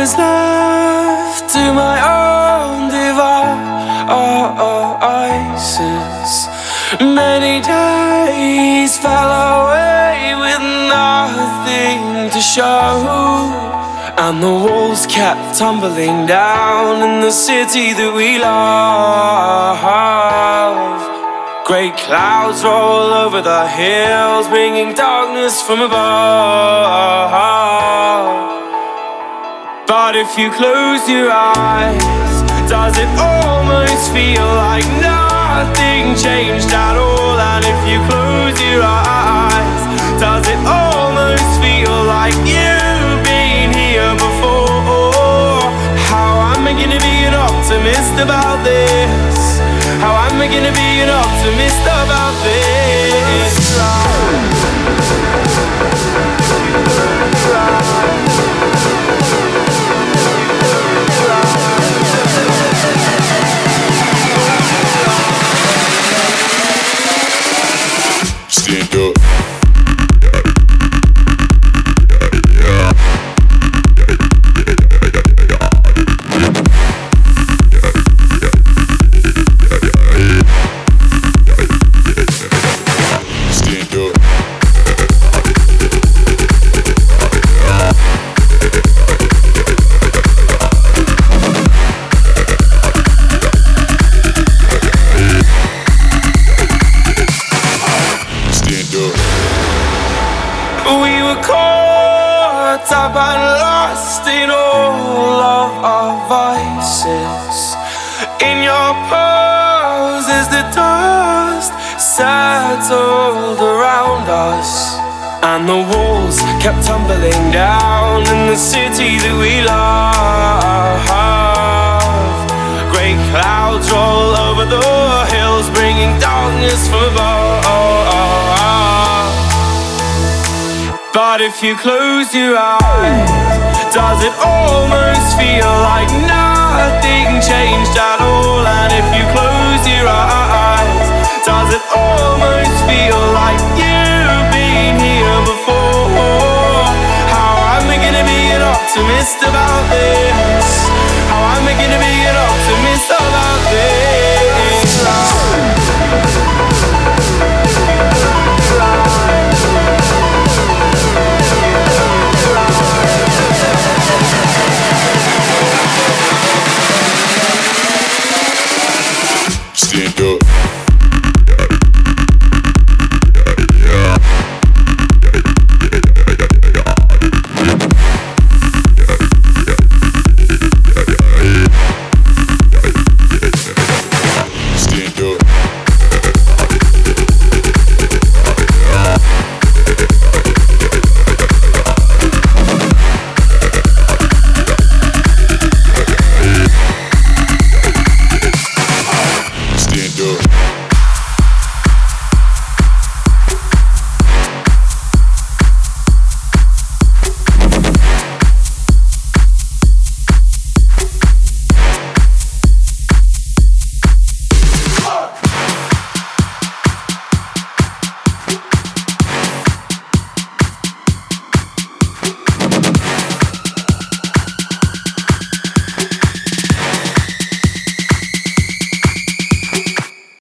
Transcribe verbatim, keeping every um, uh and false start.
was left to my own devices. Many days fell away with nothing to show, and the walls kept tumbling down in the city that we love. Great clouds roll over the hills, bringing darkness from above. But if you close your eyes, does it almost feel like nothing changed at all? And if you close your eyes, does it almost feel like you've been here before? How am I gonna be an optimist about this? How am I gonna be an optimist about this? Stand up. We were caught up and lost in all of our vices. In your pose as the dust settled around us, and the walls kept tumbling down in the city that we love. Great clouds roll over the hills, bringing darkness from above. But if you close your eyes, does it almost feel like nothing changed at all? And if you close your eyes, does it almost feel like you